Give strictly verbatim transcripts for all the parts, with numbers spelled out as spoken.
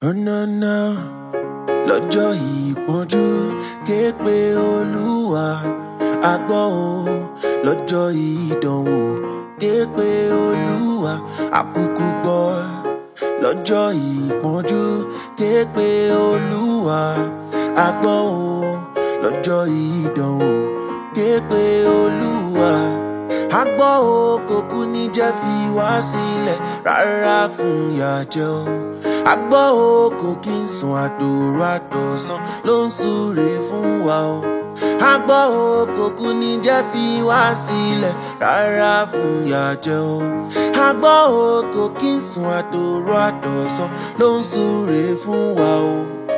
Oh no no, lọ́jọ́ ìpọ́njú ké pe Olúwa. A gbọ́ o, lọ́jọ́ ìdánwò ké pe Olúwa. A kúkú gbọ́, lọ́jọ́ ìpọ́njú ké pe Olúwa. A gbọ́ o, lọ́jọ́ ìdánwò ké pe Olúwa. A gbọ́ o, kò kú ní jẹ́ fi wá sílẹ̀ rárá fún ìyà jẹ o. A gbọ́ o, kò kí ń sùn àdòrò àdọ̀sán ló ń súre fún wa o. A gbọ́ o, kò kú ní jẹ́ fi wá sílẹ̀ rárá fún ìyà jẹ o. A gbọ́ o, kò kí ń sùn àdòrò àdọ̀sán ló ń súre fún wa o.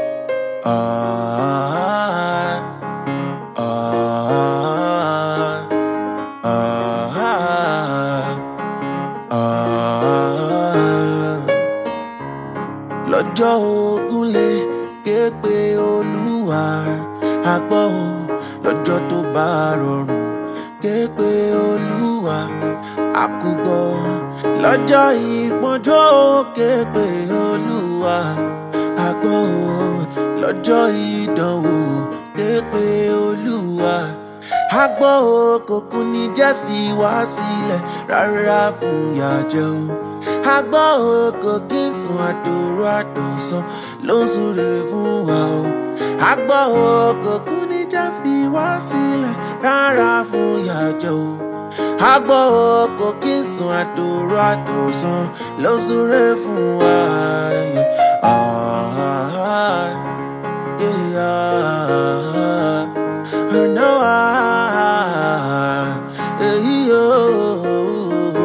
Ah, ah, ah, ah, ah. Lọ́jọ́ ogun lè ké pe Olúwa. A gbọ́ o, lọ́jọ́ tó bá rọrùn ké pe Olúwa. A kú gbọ́, lọ́jọ́ ìpọ́njú ké pe Olúwa. A gbọ́ o, lọ́jọ́ ìdánwò ké pe Olúwa. A gbọ́ o, kò kú ní jẹ́ fi wá sílẹ̀ rárá fún ìyà jẹ o. A gbọ́ o, kò kí ń sùn àdòrò àdọ̀sán ló ń súre fún wa o. A gbọ́ o, kò kú ní jẹ́ fi wá sílẹ̀ rárá fún ìyà jẹ o. A gbọ́ o, kò kí ń sùn àdòrò àdọ̀sán ló ń súre fún wa. Ah, yeah, no, ah, hey, oh.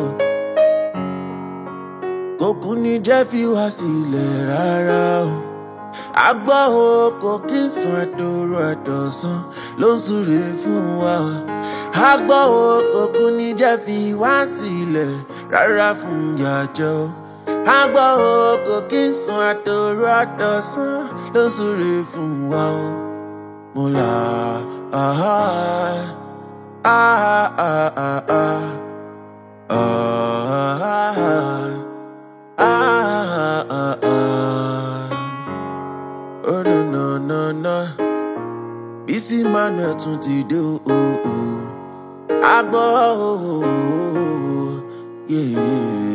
Kò kú ní jẹ́ fi wá sílẹ̀ rárá o. A gbọ́ o, kò kí ń sùn àdòrò àdọ̀sán ló ń súre fún wa. A gbọ́ o, kò kú ní jẹ́ fi wá sílẹ̀ rárá fún ìyà jẹ o. A gbọ́ o, kò kí ń sùn àdòrò àdọ̀sán ló ń súre fún wa o. Mo là ah ah ah ah ah ah ah ah ah. Oh no no no no, Bísí Manuel tún ti dé o o o. A gbọ́ o, yeah.